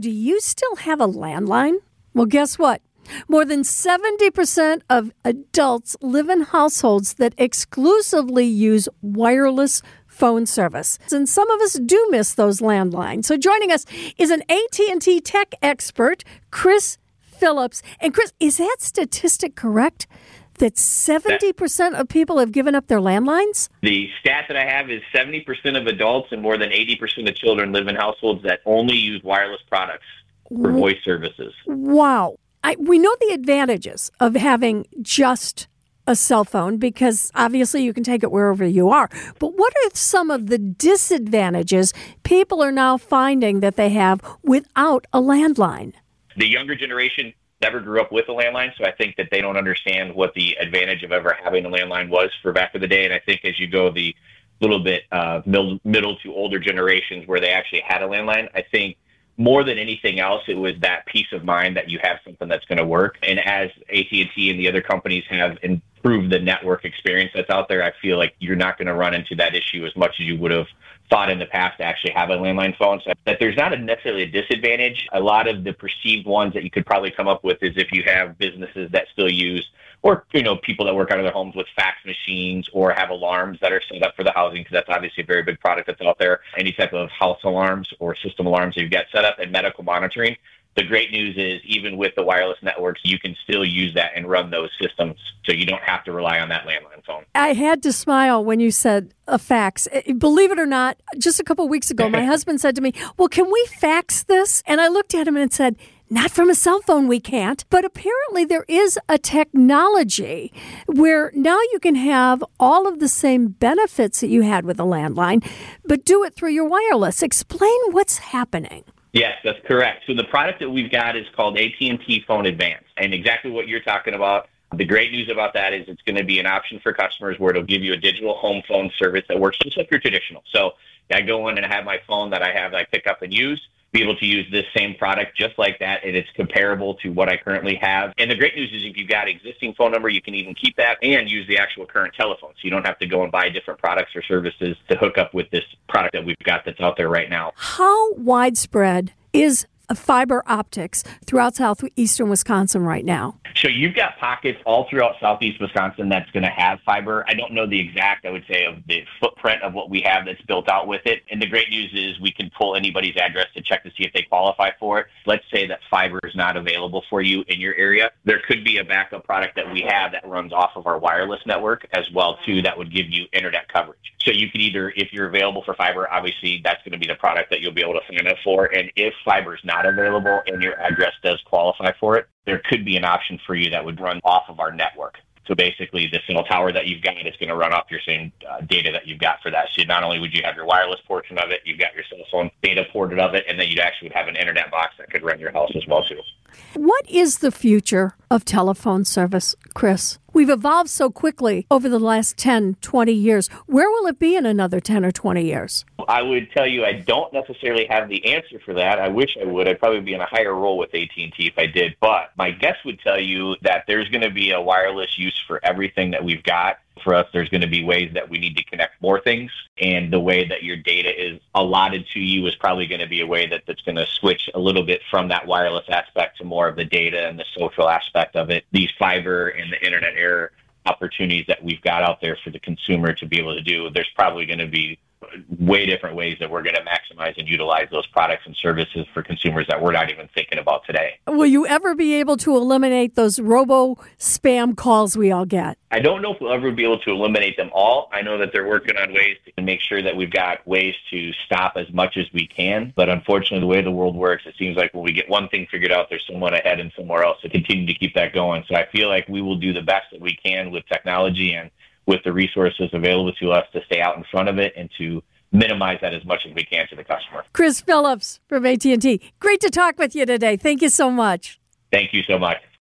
Do you still have a landline? Well, guess what? More than 70% of adults live in households that exclusively use wireless phone service. And some of us do miss those landlines. So joining us is an AT&T tech expert, Chris Phillips. And Chris, is that statistic correct? That 70% of people have given up their landlines? The stat that I have is 70% of adults and more than 80% of children live in households that only use wireless products for voice services. Wow. We know the advantages of having just a cell phone because obviously you can take it wherever you are. But what are some of the disadvantages people are now finding that they have without a landline? The younger generation never grew up with a landline, so I think that they don't understand what the advantage of ever having a landline was for back in the day. And I think as you go the little bit middle to older generations where they actually had a landline, I think more than anything else, it was that peace of mind that you have something that's going to work. And as AT&T and the other companies have improved the network experience that's out there, I feel like you're not going to run into that issue as much as you would have thought in the past to actually have a landline phone. So that there's not necessarily a disadvantage. A lot of the perceived ones that you could probably come up with is if you have businesses that still use, or people that work out of their homes with fax machines or have alarms that are set up for the housing, because that's obviously a very big product that's out there. Any type of house alarms or system alarms that you've got set up, and medical monitoring. The great news is even with the wireless networks, you can still use that and run those systems, so you don't have to rely on that landline phone. I had to smile when you said a fax. Believe it or not, just a couple of weeks ago, my husband said to me, well, can we fax this? And I looked at him and said, not from a cell phone, we can't. But apparently there is a technology where now you can have all of the same benefits that you had with a landline, but do it through your wireless. Explain what's happening. Yes, that's correct. So the product that we've got is called AT&T Phone Advanced. And exactly what you're talking about, the great news about that is it's going to be an option for customers where it'll give you a digital home phone service that works just like your traditional. So I go in and I have my phone that I pick up and use, be able to use this same product just like that, and it's comparable to what I currently have. And the great news is if you've got an existing phone number, you can even keep that and use the actual current telephone. So you don't have to go and buy different products or services to hook up with this product that we've got that's out there right now. How widespread is fiber optics throughout southeastern Wisconsin right now? So you've got pockets all throughout southeast Wisconsin that's going to have fiber. I don't know the exact, I would say, of the footprint of what we have that's built out with it. And the great news is we can pull anybody's address to check to see if they qualify for it. Let's say that fiber is not available for you in your area. There could be a backup product that we have that runs off of our wireless network as well, too, that would give you internet coverage. So you could either, if you're available for fiber, obviously that's going to be the product that you'll be able to sign up for. And if fiber is not available and your address does qualify for it, there could be an option for you that would run off of our network. So basically, the cell tower that you've got is going to run off your same data that you've got for that. So not only would you have your wireless portion of it, you've got your cell phone data ported of it, and then you'd actually have an internet box that could run your house as well, too. What is the future of telephone service, Chris? We've evolved so quickly over the last 10, 20 years. Where will it be in another 10 or 20 years? I would tell you I don't necessarily have the answer for that. I wish I would. I'd probably be in a higher role with AT&T if I did. But my guess would tell you that there's going to be a wireless use for everything that we've got. For us, there's going to be ways that we need to connect more things. And the way that your data is allotted to you is probably going to be a way that's going to switch a little bit from that wireless aspect to more of the data and the social aspect of it. These fiber and the internet air opportunities that we've got out there for the consumer to be able to do, there's probably going to be way different ways that we're going to maximize and utilize those products and services for consumers that we're not even thinking about today. Will you ever be able to eliminate those robo-spam calls we all get? I don't know if we'll ever be able to eliminate them all. I know that they're working on ways to make sure that we've got ways to stop as much as we can. But unfortunately, the way the world works, it seems like when we get one thing figured out, there's someone ahead and somewhere else to continue to keep that going. So I feel like we will do the best that we can with technology and with the resources available to us to stay out in front of it and to minimize that as much as we can to the customer. Chris Phillips from AT&T. Great to talk with you today. Thank you so much. Thank you so much.